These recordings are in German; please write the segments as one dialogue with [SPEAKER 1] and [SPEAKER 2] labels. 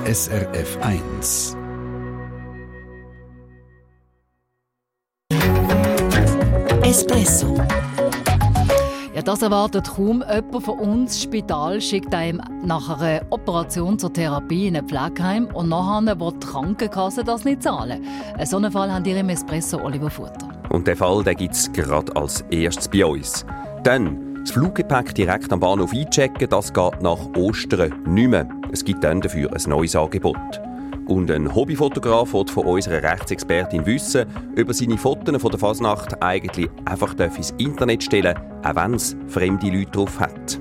[SPEAKER 1] SRF 1.
[SPEAKER 2] Espresso.
[SPEAKER 3] Ja, das erwartet kaum jemand von uns. Das Spital schickt einem nach einer Operation zur Therapie in ein Pflegeheim und nachher will die Krankenkasse das nicht zahlen. So einen Fall haben ihr im Espresso Oliver Futter.
[SPEAKER 4] Und den Fall gibt es gerade als erstes bei uns. Dann das Fluggepäck direkt am Bahnhof einchecken, das geht nach Ostern nicht mehr. Es gibt dann dafür ein neues Angebot. Und ein Hobbyfotograf will von unserer Rechtsexpertin wissen, ob er seine Fotos von der Fasnacht eigentlich einfach ins Internet stellen darf, auch wenn es fremde Leute drauf hat.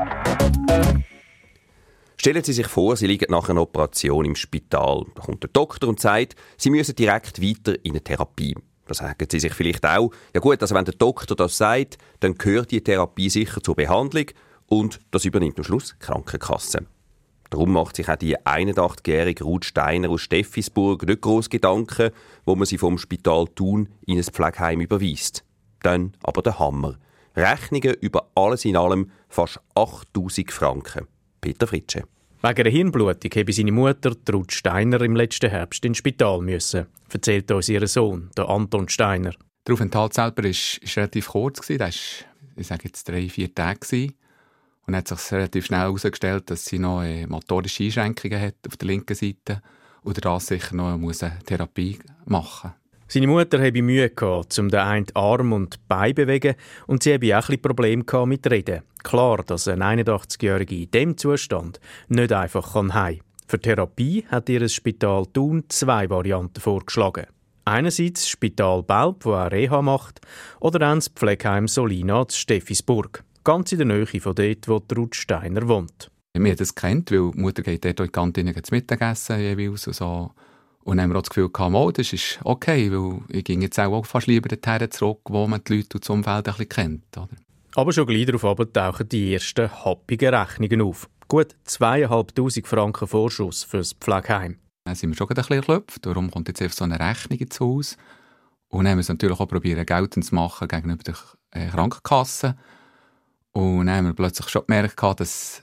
[SPEAKER 4] Stellen Sie sich vor, Sie liegen nach einer Operation im Spital. Da kommt der Doktor und sagt, Sie müssen direkt weiter in eine Therapie. Da sagen Sie sich vielleicht auch, ja gut, also wenn der Doktor das sagt, dann gehört die Therapie sicher zur Behandlung und das übernimmt am Schluss die Krankenkasse. Darum macht sich auch die 81-jährige Ruth Steiner aus Steffisburg nicht gross Gedanken, wo man sie vom Spital Thun in ein Pflegeheim überweist. Dann aber der Hammer. Rechnungen über alles in allem fast 8'000 Franken. Peter Fritsche.
[SPEAKER 5] Wegen einer Hirnblutung habe seine Mutter, Ruth Steiner, im letzten Herbst ins Spital müssen, erzählt uns ihr Sohn, der Anton Steiner.
[SPEAKER 6] Der Aufenthalt selber war relativ kurz. Das war, ich sage jetzt, 3-4 Tage. Und hat sich relativ schnell herausgestellt, dass sie noch motorische Einschränkungen hat auf der linken Seite und das sicher noch eine Therapie machen muss.
[SPEAKER 5] Seine Mutter hatte Mühe, um den einen Arm und Bein zu bewegen und sie hatte auch ein bisschen Probleme mit Reden. Klar, dass ein 81-Jähriger in diesem Zustand nicht einfach heim kann. Für Therapie hat ihr das Spital Thun 2 Varianten vorgeschlagen. Einerseits das Spital Belp, das auch Reha macht, oder dann das Pflegeheim Solina zu Steffisburg. Ganz in der Nähe von dort, wo Ruth Steiner wohnt.
[SPEAKER 6] Wir haben das kennt, weil die Mutter geht dort in die Kantine zum Mittagessen jeweils und so. Und dann haben wir auch das Gefühl gehabt, das ist okay, weil ich ging jetzt auch fast lieber dorthin zurück, wo man die Leute und das Umfeld ein bisschen kennt. Oder?
[SPEAKER 5] Aber schon gleich darauf tauchen die ersten happigen Rechnungen auf. Gut 2'500 Franken Vorschuss für das Pflegeheim.
[SPEAKER 6] Dann sind wir schon ein bisschen erklopft. Darum kommt jetzt einfach so eine Rechnung ins Haus. Und dann haben wir es natürlich auch probiert, geltend zu machen gegenüber der Krankenkasse. Und dann haben wir plötzlich schon gemerkt, dass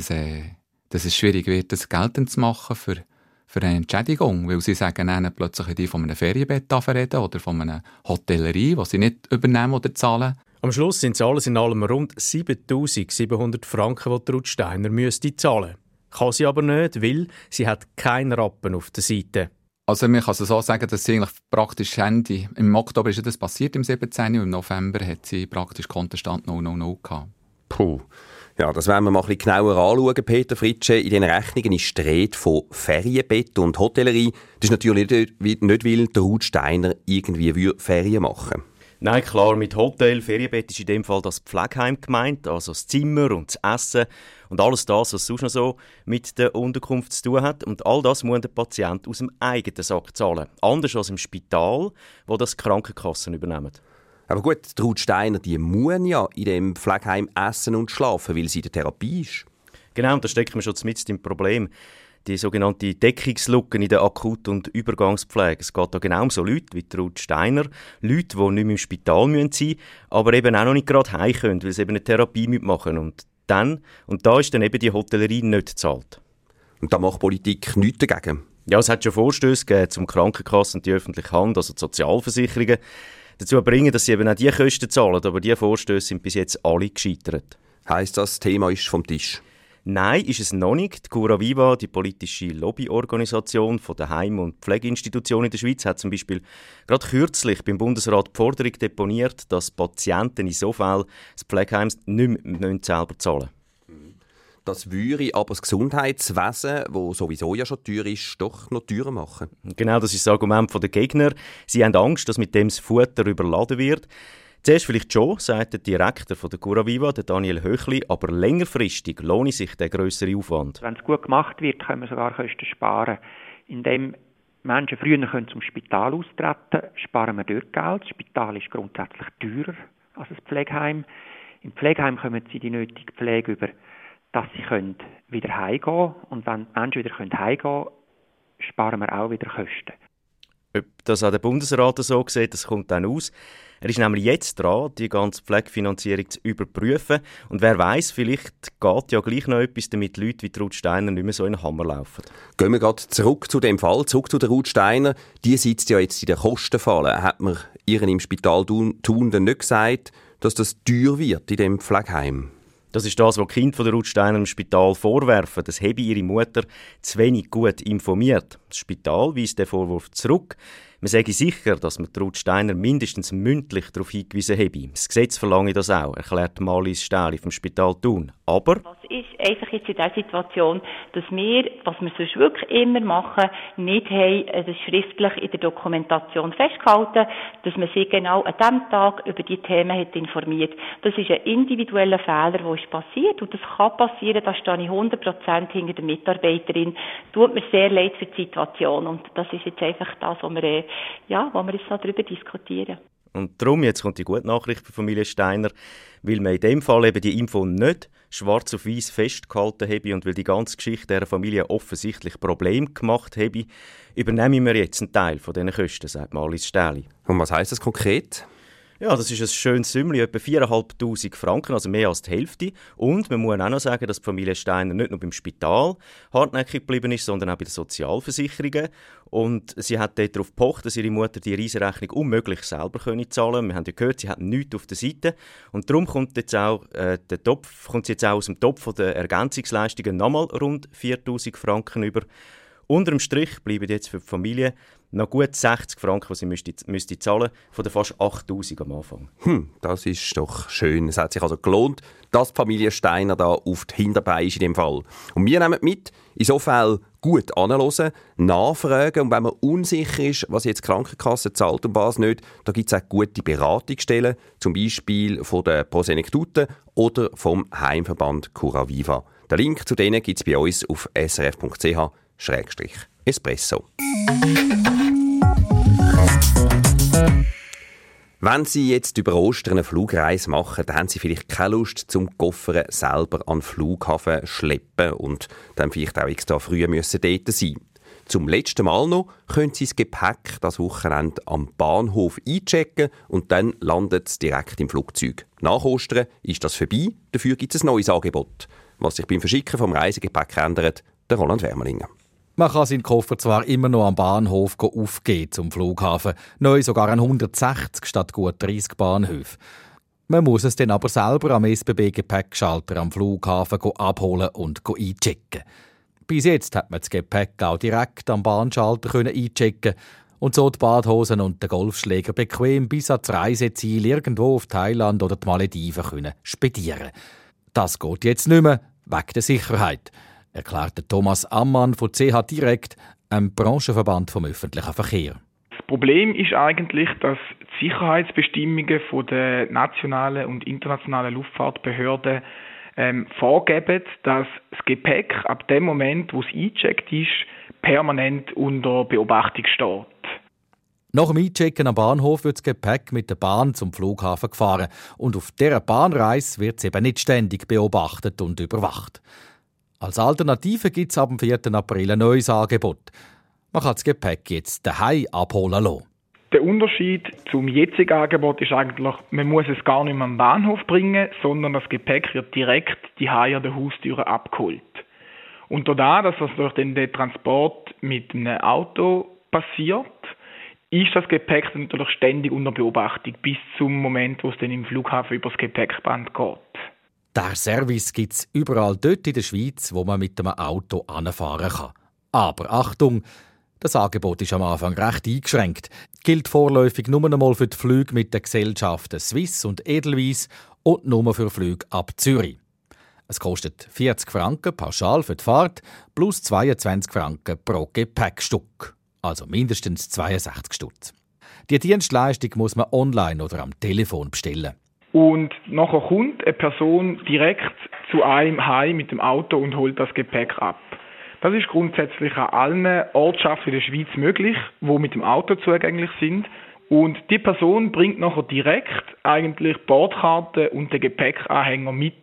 [SPEAKER 6] es schwierig wird, das geltend zu machen für eine Entschädigung. Weil sie sagen dann plötzlich die von einem Ferienbett reden oder von einer Hotellerie, die sie nicht übernehmen oder zahlen.
[SPEAKER 5] Am Schluss sind es alles in allem rund 7'700 Franken, die Ruth Steiner müsste zahlen. Kann sie aber nicht, weil sie hat keinen Rappen auf der Seite.
[SPEAKER 6] Also man kann es so sagen, dass sie eigentlich praktisch Ende, im Oktober ist das passiert, im 17. und im November hat sie praktisch Kontostand 000 gehabt.
[SPEAKER 4] Puh. Ja, das wollen wir mal ein bisschen genauer anschauen, Peter Fritsche. In den Rechnungen ist die Rede von Ferienbett und Hotellerie. Das ist natürlich nicht, weil der Ruth Steiner irgendwie Ferien machen würde.
[SPEAKER 7] Nein, klar, mit Hotel, Ferienbett ist in dem Fall das Pflegeheim gemeint, also das Zimmer und das Essen und alles das, was sonst noch so mit der Unterkunft zu tun hat. Und all das muss der Patient aus dem eigenen Sack zahlen. Anders als im Spital, wo das die Krankenkassen übernehmen.
[SPEAKER 4] Aber gut, Ruth Steiner, die muss ja in dem Pflegeheim essen und schlafen, weil sie in der Therapie ist.
[SPEAKER 7] Genau, und da stecken wir schon mitten im Problem. Die sogenannte Deckungslücken in der Akut- und Übergangspflege. Es geht da genau um so Leute wie Ruth Steiner, Leute, die nicht mehr im Spital sein müssen, aber eben auch noch nicht gerade heim können, weil sie eben eine Therapie mitmachen. Und da ist dann eben die Hotellerie nicht gezahlt.
[SPEAKER 4] Und da macht Politik nichts dagegen?
[SPEAKER 7] Ja, es hat schon Vorstöße gegeben, um Krankenkassen und die öffentliche Hand, also die Sozialversicherungen, dazu bringen, dass sie eben auch diese Kosten zahlen. Aber diese Vorstöße sind bis jetzt alle gescheitert.
[SPEAKER 4] Heisst das Thema ist vom Tisch?
[SPEAKER 7] Nein, ist es noch nicht. Die Cura Viva, die politische Lobbyorganisation der Heim- und Pflegeinstitutionen in der Schweiz, hat zum Beispiel gerade kürzlich beim Bundesrat die Forderung deponiert, dass Patienten in so Fällen das Pflegeheim nicht mehr selber zahlen müssen.
[SPEAKER 4] Das würde aber das Gesundheitswesen, das sowieso ja schon teuer ist, doch noch teurer machen.
[SPEAKER 7] Genau, das ist das Argument der Gegner. Sie haben Angst, dass mit dem das Futter überladen wird. Zuerst vielleicht schon, sagt der Direktor der Cura Viva, der Daniel Höchli, aber längerfristig lohnt sich der grössere Aufwand.
[SPEAKER 8] Wenn es gut gemacht wird, können wir sogar Kosten sparen. Indem Menschen früher zum Spital austreten können, sparen wir dort Geld. Das Spital ist grundsätzlich teurer als ein Pflegeheim. Im Pflegeheim kommen sie die nötige Pflege über, dass sie wieder heimgehen können. Und wenn die Menschen wieder heimgehen können, sparen wir auch wieder Kosten.
[SPEAKER 7] Ob das auch der Bundesrat so sieht, das kommt dann aus. Er ist nämlich jetzt dran, die ganze Pflegefinanzierung zu überprüfen. Und wer weiss, vielleicht geht ja gleich noch etwas, damit Leute wie Ruth Steiner nicht mehr so in den Hammer laufen.
[SPEAKER 4] Gehen wir gerade zurück zu dem Fall, zurück zu der Ruth Steiner. Die sitzt ja jetzt in der Kostenfalle. Hat man ihr im Spital Thun denn nicht gesagt, dass das teuer wird in dem Pflegeheim?
[SPEAKER 7] Das ist das, was die Kinder von der Ruth Steiner im Spital vorwerfen. Das habe ihre Mutter zu wenig gut informiert. Das Spital weist den Vorwurf zurück. Man sage sicher, dass man Ruth Steiner mindestens mündlich darauf hingewiesen habe. Das Gesetz verlange das auch, erklärt Marlies Stähli vom Spital Thun. Aber
[SPEAKER 9] was ist einfach jetzt in dieser Situation, dass wir, was wir sonst wirklich immer machen, nicht haben, das schriftlich in der Dokumentation festgehalten, dass man sie genau an diesem Tag über die Themen hat informiert. Das ist ein individueller Fehler, der ist passiert, und das kann passieren, da stehe ich 100% hinter der Mitarbeiterin. Tut mir sehr leid für die Situation, und das ist jetzt einfach das, wo wir jetzt noch darüber diskutieren.
[SPEAKER 7] Und darum, jetzt kommt die gute Nachricht für Familie Steiner, weil man in dem Fall eben die Info nicht schwarz auf weiß festgehalten habe und weil die ganze Geschichte dieser Familie offensichtlich Probleme gemacht habe, übernehmen wir jetzt einen Teil von diesen Kosten, sagt Marlies Stähli.
[SPEAKER 4] Und was heisst das konkret?
[SPEAKER 7] Ja, das ist ein schönes Sümmli, etwa 4'500 Franken, also mehr als die Hälfte. Und man muss auch noch sagen, dass die Familie Steiner nicht nur beim Spital hartnäckig geblieben ist, sondern auch bei den Sozialversicherungen. Und sie hat dort darauf gepocht, dass ihre Mutter die Riesenrechnung unmöglich selber zahlen können. Wir haben ja gehört, sie hat nichts auf der Seite. Und darum kommt jetzt auch, kommt sie jetzt auch aus dem Topf der Ergänzungsleistungen nochmal rund 4'000 Franken über. Unter dem Strich bleiben jetzt für die Familie noch gut 60 Franken, die sie müsste zahlen, von den fast 8'000 am Anfang.
[SPEAKER 4] Das ist doch schön. Es hat sich also gelohnt, dass die Familie Steiner da auf die Hinterbeine ist in dem Fall. Und wir nehmen mit, in so Fällen gut anhören, nachfragen, und wenn man unsicher ist, was jetzt die Krankenkasse zahlt und was nicht, da gibt es auch gute Beratungsstellen, zum Beispiel von der Prosenektute oder vom Heimverband Curaviva. Den Link zu denen gibt es bei uns auf srf.ch/espresso. Wenn Sie jetzt über Ostern eine Flugreise machen, dann haben Sie vielleicht keine Lust, zum Koffer selber an den Flughafen schleppen und dann vielleicht auch extra früh müssen dort sein. Zum letzten Mal noch können Sie das Gepäck das Wochenende am Bahnhof einchecken und dann landet es direkt im Flugzeug. Nach Ostern ist das vorbei, dafür gibt es ein neues Angebot. Was sich beim Verschicken vom Reisegepäck ändert, der Roland Wermelinger.
[SPEAKER 10] Man kann seinen Koffer zwar immer noch am Bahnhof aufgeben zum Flughafen, neu sogar an 160 statt gut 30 Bahnhöfen. Man muss es dann aber selber am SBB-Gepäckschalter am Flughafen abholen und einchecken. Bis jetzt hat man das Gepäck auch direkt am Bahnschalter einchecken und so die Badhosen und den Golfschläger bequem bis ans Reiseziel irgendwo auf Thailand oder die Malediven spedieren. Das geht jetzt nicht mehr, wegen der Sicherheit, erklärte Thomas Ammann von CH Direct, einem Branchenverband vom öffentlichen Verkehr.
[SPEAKER 11] Das Problem ist eigentlich, dass die Sicherheitsbestimmungen von der nationalen und internationalen Luftfahrtbehörden vorgeben, dass das Gepäck ab dem Moment, wo es eingecheckt ist, permanent unter Beobachtung steht.
[SPEAKER 10] Nach dem Einchecken am Bahnhof wird das Gepäck mit der Bahn zum Flughafen gefahren und auf dieser Bahnreise wird es eben nicht ständig beobachtet und überwacht. Als Alternative gibt es ab dem 4. April ein neues Angebot. Man kann das Gepäck jetzt daheim abholen lassen.
[SPEAKER 11] Der Unterschied zum jetzigen Angebot ist eigentlich, man muss es gar nicht mehr am Bahnhof bringen, sondern das Gepäck wird direkt daheim an der Haustür abgeholt. Und dadurch, dass das durch den Transport mit einem Auto passiert, ist das Gepäck natürlich ständig unter Beobachtung bis zum Moment, wo es dann im Flughafen über das Gepäckband geht.
[SPEAKER 10] Der Service gibt es überall dort in der Schweiz, wo man mit einem Auto anfahren kann. Aber Achtung, das Angebot ist am Anfang recht eingeschränkt. Gilt vorläufig nur einmal für die Flüge mit den Gesellschaften Swiss und Edelweiss und nur für Flüge ab Zürich. Es kostet 40 Franken pauschal für die Fahrt plus 22 Franken pro Gepäckstück. Also mindestens 62 Stutz. Die Dienstleistung muss man online oder am Telefon bestellen.
[SPEAKER 11] Und nachher kommt eine Person direkt zu einem heim mit dem Auto und holt das Gepäck ab. Das ist grundsätzlich an allen Ortschaften in der Schweiz möglich, die mit dem Auto zugänglich sind. Und die Person bringt nachher direkt eigentlich die Bordkarte und den Gepäckanhänger mit.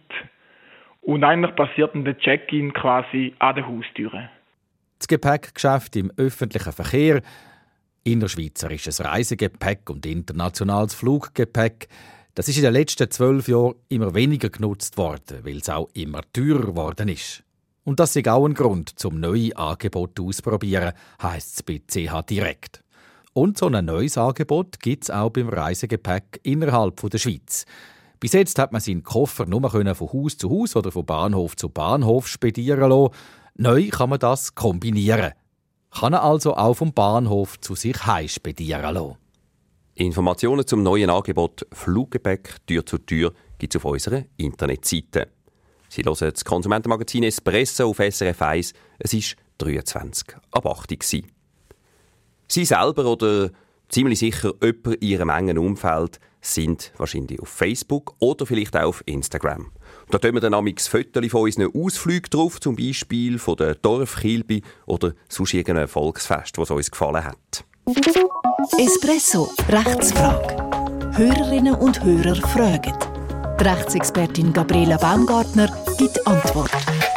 [SPEAKER 11] Und eigentlich passiert dann der Check-in quasi an der Haustüre.
[SPEAKER 10] Das Gepäckgeschäft im öffentlichen Verkehr Innerschweizerisches Reisegepäck und internationales Fluggepäck. Das ist in den letzten 12 Jahren immer weniger genutzt worden, weil es auch immer teurer geworden ist. Und das ist auch ein Grund, zum neue Angebot auszuprobieren, heisst es bei CH Direkt. Und so ein neues Angebot gibt es auch beim Reisegepäck innerhalb der Schweiz. Bis jetzt hat man seinen Koffer nur von Haus zu Haus oder von Bahnhof zu Bahnhof spedieren lassen. Neu kann man das kombinieren. Kann er also auch vom Bahnhof zu sich heim spedieren lassen.
[SPEAKER 4] Informationen zum neuen Angebot Fluggepäck Tür zu Tür gibt es auf unserer Internetseite. Sie hören das Konsumentenmagazin Espresso auf SRF 1. Es war 23:08 Uhr. Sie selber oder ziemlich sicher jemand in Ihrem engen Umfeld sind wahrscheinlich auf Facebook oder vielleicht auch auf Instagram. Da tun wir dann manchmal Fotos von unseren Ausflügen drauf, zum Beispiel von der Dorfkilbe oder sonst irgendeinem Volksfest, das uns gefallen hat.
[SPEAKER 2] Espresso, Rechtsfrage. Hörerinnen und Hörer fragen. Die Rechtsexpertin Gabriela Baumgartner gibt Antwort.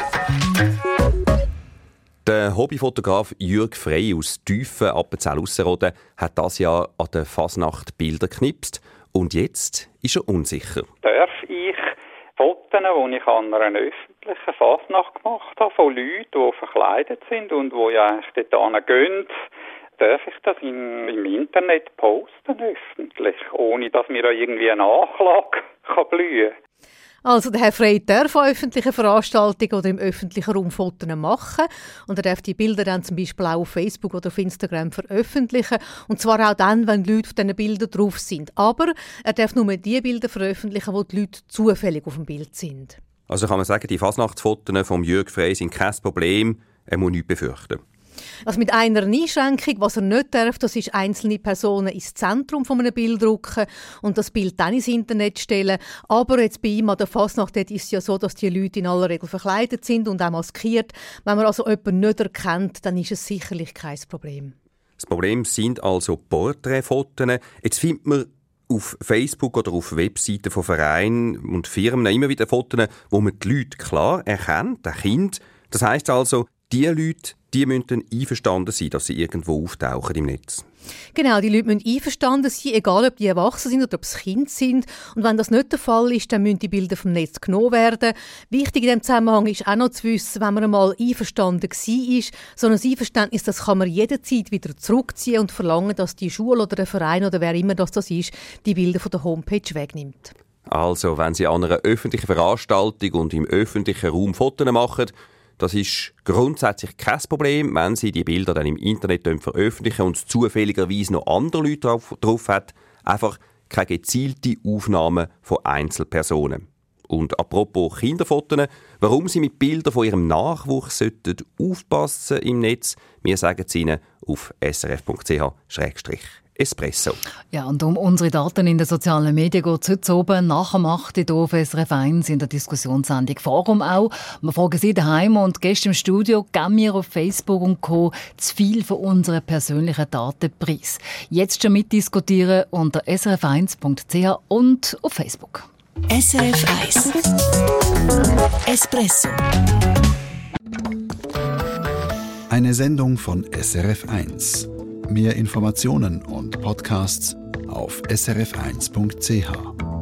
[SPEAKER 4] Der Hobbyfotograf Jürg Frey aus Tüfen, Appenzell-Ausserrhoden hat dieses Jahr an der Fasnacht Bilder geknipst. Und jetzt ist er unsicher.
[SPEAKER 12] Darf ich Fotos, die ich an einer öffentlichen Fasnacht gemacht habe, von Leuten, die verkleidet sind und die ja eigentlich dort gehen, darf ich das im Internet posten, öffentlich, ohne dass mir da irgendwie eine Anklage blühen kann?
[SPEAKER 13] Also der Herr Frey darf an öffentlichen Veranstaltungen oder im öffentlichen Raum Fotos machen und er darf die Bilder dann zum Beispiel auch auf Facebook oder auf Instagram veröffentlichen und zwar auch dann, wenn die Leute auf diesen Bildern drauf sind. Aber er darf nur die Bilder veröffentlichen, wo die Leute zufällig auf dem Bild sind.
[SPEAKER 4] Also kann man sagen, die Fasnachtsfotos von Jürg Frey sind kein Problem, er muss nichts befürchten.
[SPEAKER 13] Also mit einer Einschränkung, was er nicht darf, das ist einzelne Personen ins Zentrum von einem Bild rücken und das Bild dann ins Internet stellen. Aber jetzt bei ihm an der Fasnacht ist es ja so, dass die Leute in aller Regel verkleidet sind und auch maskiert. Wenn man also jemanden nicht erkennt, dann ist es sicherlich kein Problem.
[SPEAKER 4] Das Problem sind also Porträtfotos. Jetzt findet man auf Facebook oder auf Webseiten von Vereinen und Firmen immer wieder Fotos, wo man die Leute klar erkennt, der Kind. Das heisst also, die Leute, die müssen einverstanden sein, dass sie irgendwo auftauchen im Netz.
[SPEAKER 13] Genau, die Leute müssen einverstanden sein, egal ob die erwachsen sind oder ob es Kinder sind. Und wenn das nicht der Fall ist, dann müssen die Bilder vom Netz genommen werden. Wichtig in diesem Zusammenhang ist auch noch zu wissen, wenn man einmal einverstanden war, so ein Einverständnis, das kann man jederzeit wieder zurückziehen und verlangen, dass die Schule oder der Verein oder wer immer das ist, die Bilder von der Homepage wegnimmt.
[SPEAKER 4] Also, wenn Sie an einer öffentlichen Veranstaltung und im öffentlichen Raum Fotos machen, das ist grundsätzlich kein Problem, wenn Sie die Bilder dann im Internet veröffentlichen und zufälligerweise noch andere Leute drauf hat. Einfach keine gezielte Aufnahme von Einzelpersonen. Und apropos Kinderfotos, warum Sie mit Bildern von Ihrem Nachwuchs aufpassen im Netz, wir sagen es Ihnen auf srf.ch/espresso.
[SPEAKER 3] Ja, und um unsere Daten in den sozialen Medien geht es heute oben nach dem 8 Uhr hier auf SRF 1 in der Diskussionssendung Forum auch. Wir fragen Sie daheim und Gäste im Studio, geben wir auf Facebook und Co. zu viel von unseren persönlichen Daten preis. Jetzt schon mitdiskutieren unter srf1.ch und auf Facebook.
[SPEAKER 2] SRF 1 Espresso.
[SPEAKER 1] Eine Sendung von SRF 1. Mehr Informationen und Podcasts auf srf1.ch.